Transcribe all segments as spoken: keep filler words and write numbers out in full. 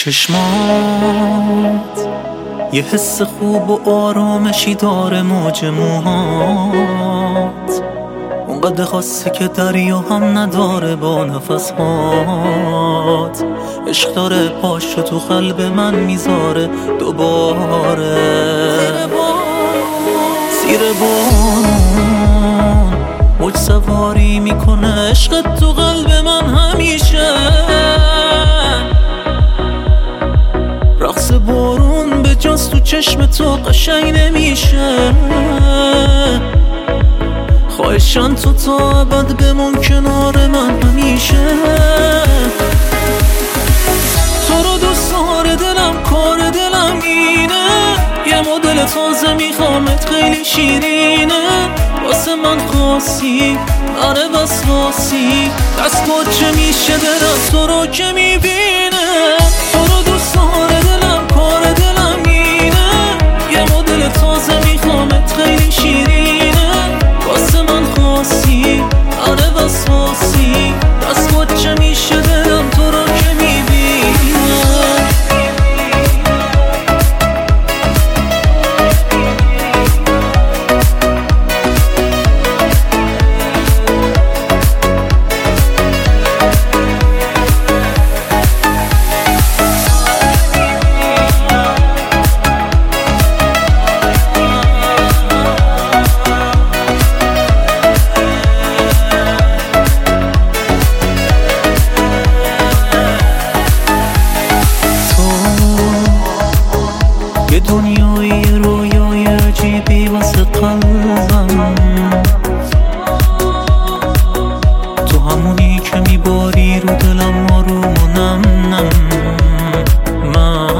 چشمات یه حس خوب و آرامشی داره، موج موهات اونقدر خاصه که دریا هم نداره با نفسهات. عشق داره پاشو تو قلب من میذاره دوباره. زیر بارون موج سواری میکنه عشقت تو قلب من همیشه. رقص بارون به جاست تو چشم تو قشنگ نمیشه. خواهشان تو تا ابد بمون کنار من همیشه. تو رو دوست داره دلم، کار دلم اینه. یه مدل تازه میخوامت خیلی شیرینه. واسه من خاصی آره بس خاصی. دست چه میشه دلم تو رو که میبینه. تو رو دوست داره دلم، کار دلم اینه. یه مدل تازه میخوامت خیلی شیرینه. واسه من خاصی آره بس خاصی. دست چه میشه دلم تو رو که میبینه. یه دنیای رویای عجیبی واسه قلبم. تو همونی که میباری رو دلم آروم و نم نم. من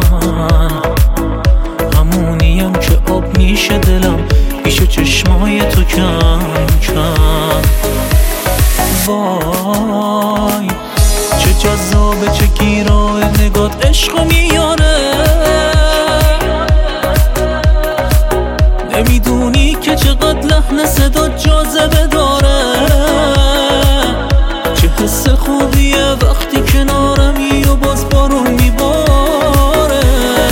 همونیم که آب میشه دلم پیش چشمای تو کم کم. وای چه جذابه چه گیراه نگات عشقو میاره. نمیدونی که چقدر لحن صدا جاذبه داره. چه حس خوبیه وقتی کنارمی و باز بارون میباره.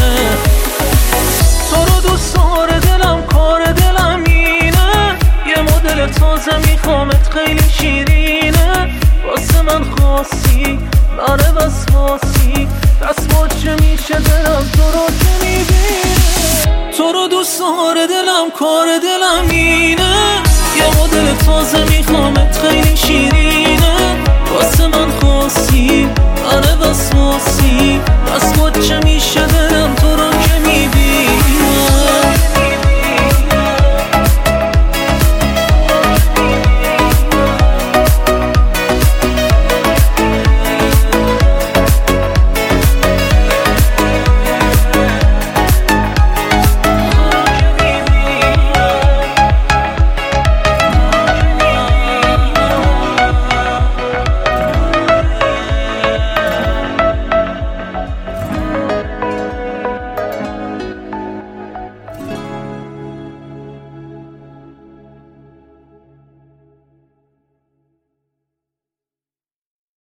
تو رو دوست داره دلم، کار دلم اینه. یه مدل تازه میخوامت خیلی شیرینه. واسه من خاصی آره بس خاصی. دست چه میشه دلم تو رو که میبینه. تو رو دوست داره دلم، کار دلم اینه. یه مدل تازه میخوامت خیلی شیرینه. واسه من خاصی آره بس خاصی. دست چه میشه دلم تو